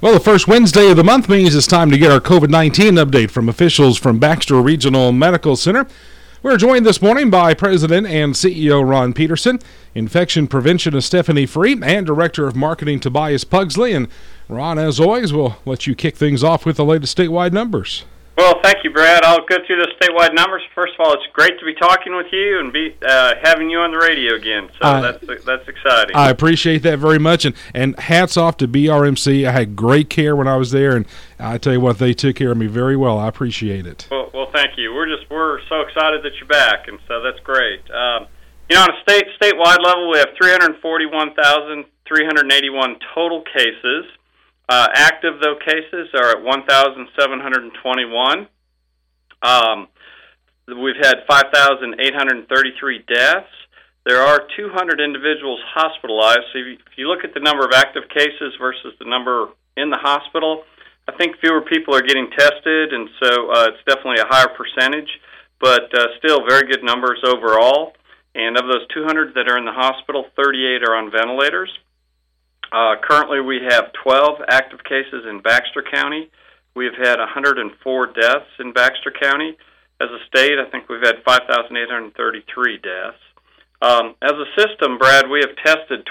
Well, the first Wednesday of the month means it's time to get our COVID-19 update from officials from Baxter Regional Medical Center. We're joined this morning by President and CEO Ron Peterson, Infection Preventionist Stephanie Free, and Director of Marketing Tobias Pugsley. And Ron, as always, we'll let you kick things off with the latest statewide numbers. Well, thank you, Brad. I'll go through the statewide numbers. First of all, it's great to be talking with you and having you on the radio again. So that's exciting. I appreciate that very much, and hats off to BRMC. I had great care when I was there, and I tell you what, they took care of me very well. I appreciate it. Well, thank you. We're so excited that you're back, and so that's great. On a statewide level, we have 341,381 total cases. Active, though, cases are at 1,721. We've had 5,833 deaths. There are 200 individuals hospitalized. So if you look at the number of active cases versus the number in the hospital, I think fewer people are getting tested, and so it's definitely a higher percentage, but still very good numbers overall. And of those 200 that are in the hospital, 38 are on ventilators. Currently, we have 12 active cases in Baxter County. We've had 104 deaths in Baxter County. As a state, I think we've had 5,833 deaths. As a system, Brad, we have tested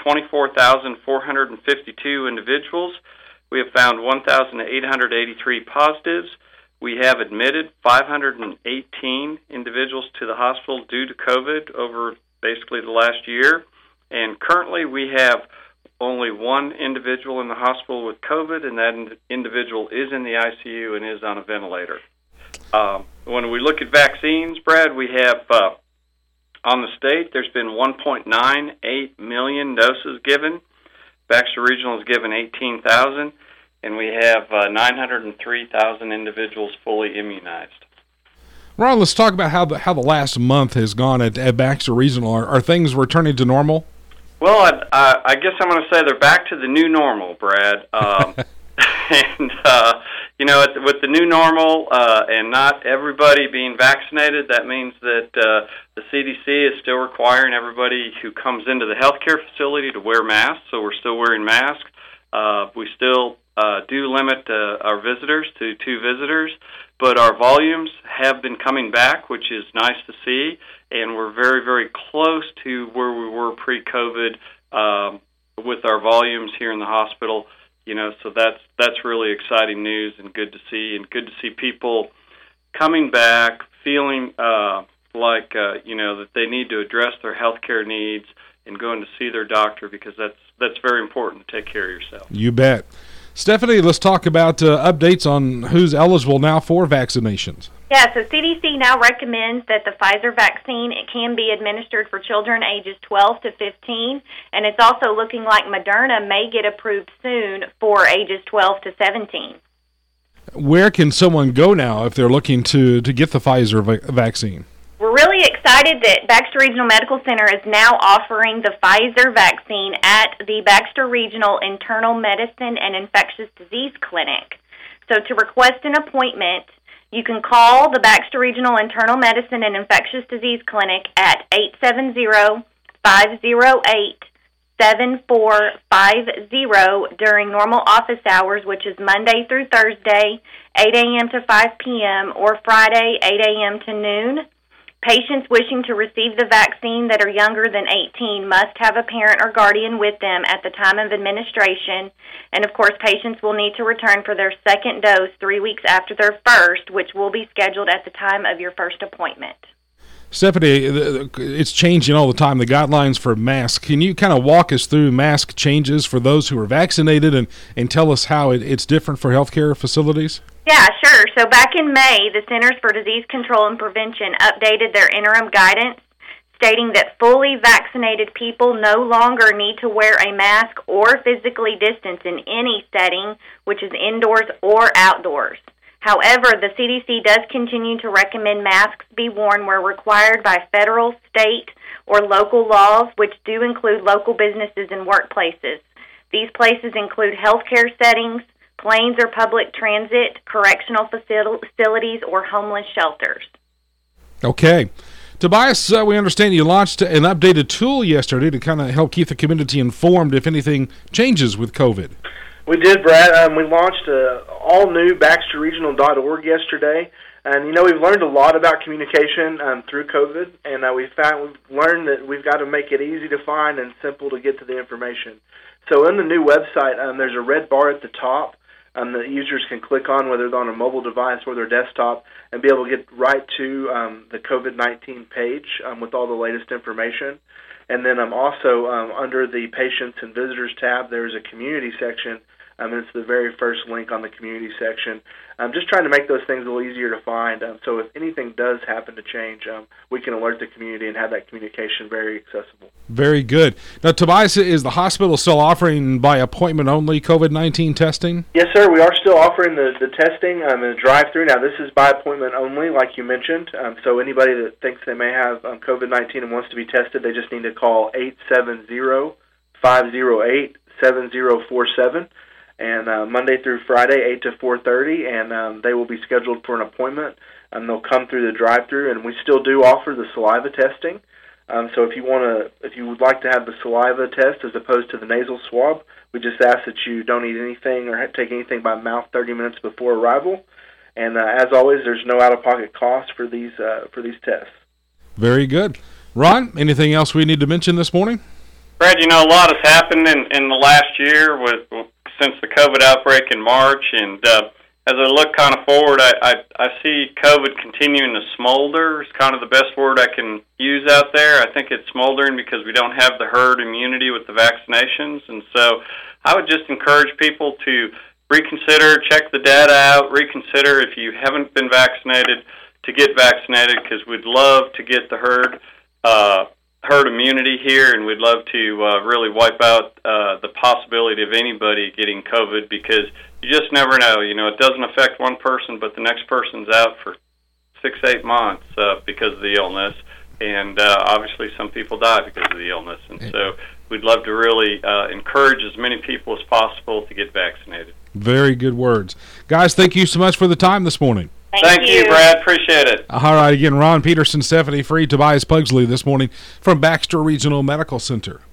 24,452 individuals. We have found 1,883 positives. We have admitted 518 individuals to the hospital due to COVID over basically the last year. And currently, we have only one individual in the hospital with COVID, and that individual is in the ICU and is on a ventilator. When we look at vaccines, Brad, we have on the state, there's been 1.98 million doses given. Baxter Regional has given 18,000, and we have 903,000 individuals fully immunized. Ron, let's talk about how the last month has gone at Baxter Regional. Are things returning to normal? Well, I guess I'm going to say they're back to the new normal, Brad. With the new normal and not everybody being vaccinated, that means that the CDC is still requiring everybody who comes into the healthcare facility to wear masks, so we're still wearing masks. We still do limit our visitors to 2 visitors, but our volumes have been coming back, which is nice to see, and we're very, very close to where we were pre-COVID with our volumes here in the hospital. So that's really exciting news and good to see people coming back, feeling that they need to address their health care needs and going to see their doctor, because that's very important to take care of yourself. You bet. Stephanie, let's talk about updates on who's eligible now for vaccinations. Yeah, so CDC now recommends that the Pfizer vaccine can be administered for children ages 12 to 15, and it's also looking like Moderna may get approved soon for ages 12 to 17. Where can someone go now if they're looking to get the Pfizer vaccine? We're really excited that Baxter Regional Medical Center is now offering the Pfizer vaccine at the Baxter Regional Internal Medicine and Infectious Disease Clinic. So to request an appointment, you can call the Baxter Regional Internal Medicine and Infectious Disease Clinic at 870-508-7450 during normal office hours, which is Monday through Thursday, 8 a.m. to 5 p.m., or Friday, 8 a.m. to noon. Patients wishing to receive the vaccine that are younger than 18 must have a parent or guardian with them at the time of administration. And, of course, patients will need to return for their second dose 3 weeks after their first, which will be scheduled at the time of your first appointment. Stephanie, it's changing all the time, the guidelines for masks. Can you kind of walk us through mask changes for those who are vaccinated and tell us how it's different for healthcare facilities? Yeah, sure. So back in May, the Centers for Disease Control and Prevention updated their interim guidance, stating that fully vaccinated people no longer need to wear a mask or physically distance in any setting, which is indoors or outdoors. However, the CDC does continue to recommend masks be worn where required by federal, state, or local laws, which do include local businesses and workplaces. These places include healthcare settings, planes or public transit, correctional facilities, or homeless shelters. Okay. Tobias, we understand you launched an updated tool yesterday to kind of help keep the community informed if anything changes with COVID. We did, Brad. We launched all-new BaxterRegional.org yesterday. And, we've learned a lot about communication through COVID, and we've learned that we've got to make it easy to find and simple to get to the information. So in the new website, there's a red bar at the top that users can click on, whether they're on a mobile device or their desktop, and be able to get right to the COVID-19 page with all the latest information. And then also under the Patients and Visitors tab, there's a community section. And it's the very first link on the community section. I'm just trying to make those things a little easier to find. So if anything does happen to change, we can alert the community and have that communication very accessible. Very good. Now, Tobias, is the hospital still offering by appointment only COVID-19 testing? Yes, sir. We are still offering the testing in the drive-through. Now, this is by appointment only, like you mentioned. So anybody that thinks they may have COVID-19 and wants to be tested, they just need to call 870-508-7047. And Monday through Friday, 8 to 4:30, and they will be scheduled for an appointment. And they'll come through the drive-through, and we still do offer the saliva testing. So if you would like to have the saliva test as opposed to the nasal swab, we just ask that you don't eat anything or take anything by mouth 30 minutes before arrival. And as always, there's no out-of-pocket cost for these tests. Very good, Ron. Anything else we need to mention this morning? Brad, a lot has happened in the last year since the COVID outbreak in March, and as I look kind of forward, I see COVID continuing to smolder. It's kind of the best word I can use out there. I think it's smoldering because we don't have the herd immunity with the vaccinations, and so I would just encourage people to reconsider, check the data out, reconsider if you haven't been vaccinated to get vaccinated, because we'd love to get the herd immunity here, and we'd love to really wipe out the possibility of anybody getting COVID, because you just never know. It doesn't affect one person, but the next person's out for 6-8 months because of the illness, and obviously some people die because of the illness. And so we'd love to really encourage as many people as possible to get vaccinated. Very good words. Guys, thank you so much for the time this morning. Thank you, Brad. Appreciate it. All right, again, Ron Peterson, Stephanie Freed, Tobias Pugsley this morning from Baxter Regional Medical Center.